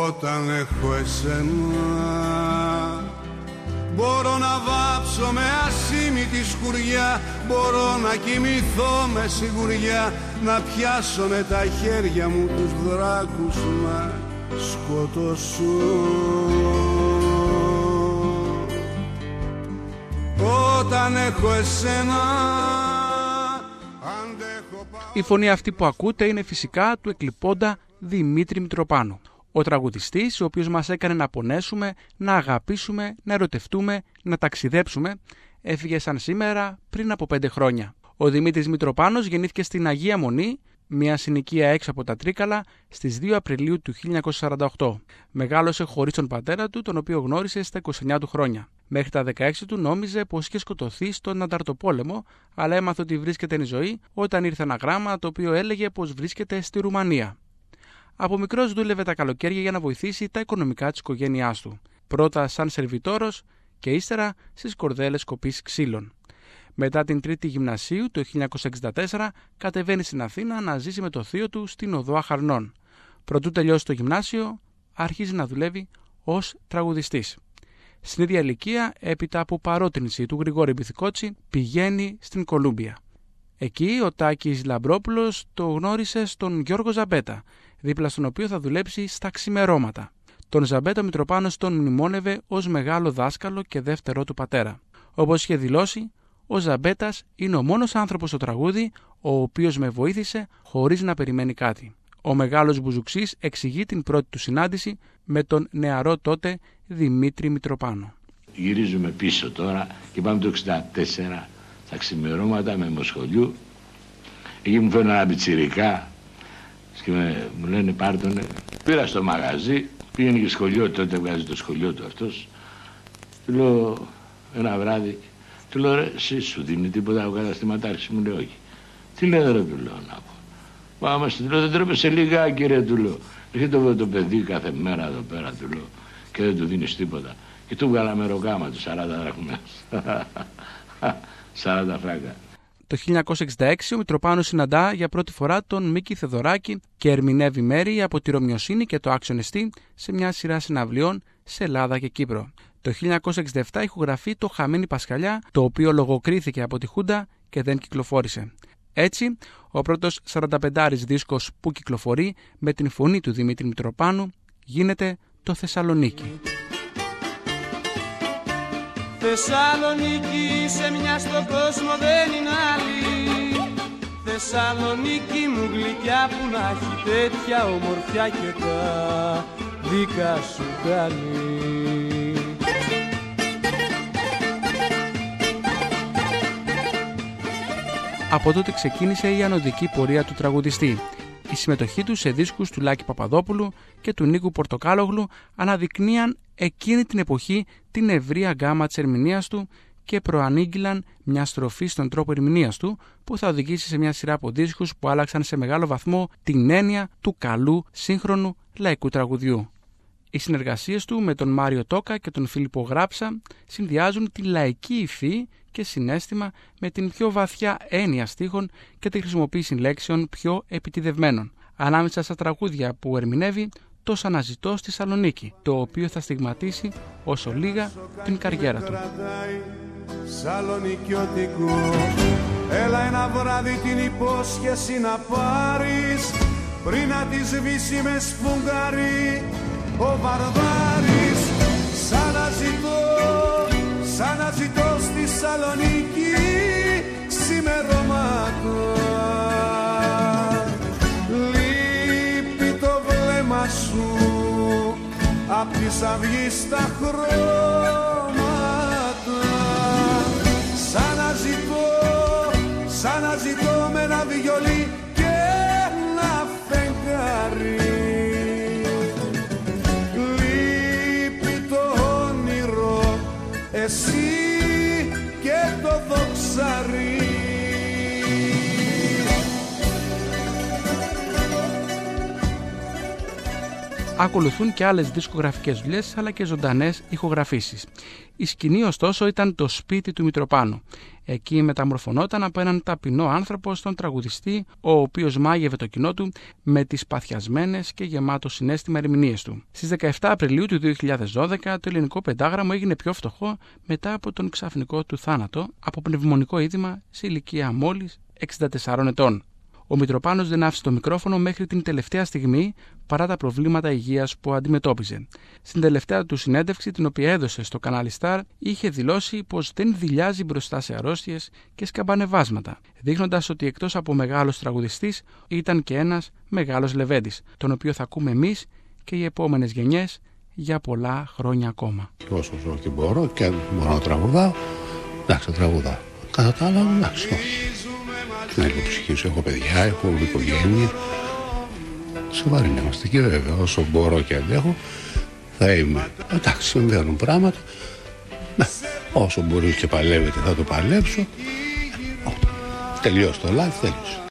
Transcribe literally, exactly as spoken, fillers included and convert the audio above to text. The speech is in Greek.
Όταν έχω εσένα μπορώ να βάψω με ασήμητη σκουριά, μπορώ να κοιμηθώ με σιγουριά, να πιάσω με τα χέρια μου τους δράκους να σκοτώσω. Όταν έχω εσένα αντέχω. Η φωνή αυτή που ακούτε είναι φυσικά του εκλειπώντα Δημήτρη Μητροπάνου. Ο τραγουδιστής, ο οποίος μας έκανε να πονέσουμε, να αγαπήσουμε, να ερωτευτούμε, να ταξιδέψουμε, έφυγε σαν σήμερα πριν από πέντε χρόνια. Ο Δημήτρης Μητροπάνος γεννήθηκε στην Αγία Μονή, μια συνοικία έξω από τα Τρίκαλα, στις δύο Απριλίου του χίλια εννιακόσια σαράντα οκτώ. Μεγάλωσε χωρίς τον πατέρα του, τον οποίο γνώρισε στα είκοσι εννιά του χρόνια. Μέχρι τα δεκαέξι του νόμιζε πως είχε σκοτωθεί στον Ανταρτοπόλεμο, αλλά έμαθε ότι βρίσκεται εν ζωή όταν ήρθε ένα γράμμα το οποίο έλεγε πως βρίσκεται στη Ρουμανία. Από μικρός δούλευε τα καλοκαίρια για να βοηθήσει τα οικονομικά της οικογένειάς του. Πρώτα σαν σερβιτόρος και ύστερα στις κορδέλες κοπής ξύλων. Μετά την τρίτη γυμνασίου το χίλια εννιακόσια εξήντα τέσσερα κατεβαίνει στην Αθήνα να ζήσει με το θείο του στην Οδό Αχαρνών. Προτού τελειώσει το γυμνάσιο, αρχίζει να δουλεύει ως τραγουδιστής. Στην ίδια ηλικία, έπειτα από παρότρινση του Γρηγόρη Μπιθικότσι, πηγαίνει στην Κολούμπια. Εκεί ο Τάκης Λαμπρόπουλος το γνώρισε στον Γιώργο Ζαμπέτα, δίπλα στον οποίο θα δουλέψει στα ξημερώματα. Τον Ζαμπέτα Μητροπάνος τον μνημόνευε ως μεγάλο δάσκαλο και δεύτερό του πατέρα. Όπως είχε δηλώσει, ο Ζαμπέτας είναι ο μόνος άνθρωπος στο τραγούδι ο οποίος με βοήθησε χωρίς να περιμένει κάτι. Ο μεγάλος Μπουζουξής εξηγεί την πρώτη του συνάντηση με τον νεαρό τότε Δημήτρη Μητροπάνο. Γυρίζουμε πίσω τώρα και πάμε το εξήντα τέσσερα στα ξημερώματα με μοσχολιού. Εκεί μου φέρνουν ένα πιτσιρικά και με, μου λένε πάρτονε. Πήρα στο μαγαζί, πήγαινε και σχολείο, τότε βγάζει το σχολείο του αυτός. Του λέω ένα βράδυ, του λέω ρε, εσύ σου δίνει τίποτα ο καταστηματάρχης? Μου λέει όχι. Τι λέει ρε, του λέω να πω. Πάμε του λέω, δεν τρέπεσαι λιγάκι ρε, του λέω. Έρχεται το, το παιδί κάθε μέρα εδώ πέρα, του λέω, και δεν του δίνεις τίποτα. Και του βγάλαμε ροκάμα του σαράντα δραχμές. σαράντα φράγκα. Το χίλια εννιακόσια εξήντα έξι ο Μητροπάνος συναντά για πρώτη φορά τον Μίκη Θεδωράκη και ερμηνεύει μέρη από τη Ρωμιοσύνη και το Άξιον Εστί σε μια σειρά συναυλιών σε Ελλάδα και Κύπρο. Το χίλια εννιακόσια εξήντα επτά ηχογραφεί το Χαμένη Πασχαλιά, το οποίο λογοκρίθηκε από τη Χούντα και δεν κυκλοφόρησε. Έτσι, ο πρώτος σαρανταπεντάρης δίσκος που κυκλοφορεί με την φωνή του Δημήτρη Μητροπάνου γίνεται το Θεσσαλονίκη. Θεσσαλονίκη, σε μια στον κόσμο δεν είναι άλλη. Θεσσαλονίκη μου γλυκιά που να έχει τέτοια ομορφιά και τα δικά σου κάνει. Από τότε ξεκίνησε η ανωδική πορεία του τραγουδιστή. Η συμμετοχή του σε δίσκους του Λάκη Παπαδόπουλου και του Νίκου Πορτοκάλογλου αναδεικνύαν εκείνη την εποχή την ευρεία γκάμα της ερμηνείας του και προανήγγυλαν μια στροφή στον τρόπο ερμηνείας του που θα οδηγήσει σε μια σειρά από δίσκους που άλλαξαν σε μεγάλο βαθμό την έννοια του καλού σύγχρονου λαϊκού τραγουδιού. Οι συνεργασίες του με τον Μάριο Τόκα και τον Φίλιππο Γράψα συνδυάζουν τη λαϊκή υφή και συναίσθημα με την πιο βαθιά έννοια στίχων και τη χρησιμοποίηση λέξεων πιο επιτιδευμένων. Ανάμεσα στα τραγούδια που ερμηνεύει, το «Σ' αναζητώ στη Θεσσαλονίκη», το οποίο θα στιγματίσει όσο λίγα την καριέρα του. Σαλονικιώτικο, έλα ένα βράδυ την υπόσχεση να πάρεις πριν να τη σβήσει με σφουγγάρι ο Βαρβάρης. Σ' αναζητώ, σ' αναζητώ στη Σαλονίκη ξημερώματα. Λείπει το βλέμμα σου απ' της αυγής τα χρώματα. Σ' αναζητώ, σ' αναζητώ με ένα βιολί και ένα φεγγάρι. Λείπει το όνειρο, εσύ και το δοξάρι. Ακολουθούν και άλλες δισκογραφικές δουλειές αλλά και ζωντανές ηχογραφήσεις. Η σκηνή ωστόσο ήταν το σπίτι του Μητροπάνου. Εκεί μεταμορφωνόταν από έναν ταπεινό άνθρωπο στον τραγουδιστή, ο οποίος μάγευε το κοινό του με τις παθιασμένες και γεμάτο συναίσθημα ερμηνείες του. Στις δεκαεπτά Απριλίου του δύο χιλιάδες δώδεκα το ελληνικό πεντάγραμμο έγινε πιο φτωχό μετά από τον ξαφνικό του θάνατο από πνευμονικό είδημα σε ηλικία μόλις εξήντα τεσσάρων ετών. Ο Μητροπάνος δεν άφησε το μικρόφωνο μέχρι την τελευταία στιγμή παρά τα προβλήματα υγείας που αντιμετώπιζε. Στην τελευταία του συνέντευξη, την οποία έδωσε στο κανάλι Star, είχε δηλώσει πως δεν δειλιάζει μπροστά σε αρρώστιες και σκαμπανεβάσματα, δείχνοντας ότι εκτός από μεγάλος τραγουδιστής ήταν και ένας μεγάλος λεβέντης, τον οποίο θα ακούμε εμείς και οι επόμενες γενιές για πολλά χρόνια ακόμα. Όσο ζω και μπορώ και μπορώ να τραγουδάω, εντάξει, τραγουδάω. Κατά τα άλλα, εντάξει, όχι. Την άλλη ψυχή σου, έχω παιδιά, έχω οικογένεια. Σοβαροί να είμαστε και βέβαια, όσο μπορώ και αντέχω, θα είμαι. Εντάξει, συμβαίνουν πράγματα. Ναι, όσο μπορείς και παλεύετε θα το παλέψω. Τελειώσει το live, τέλειωσε.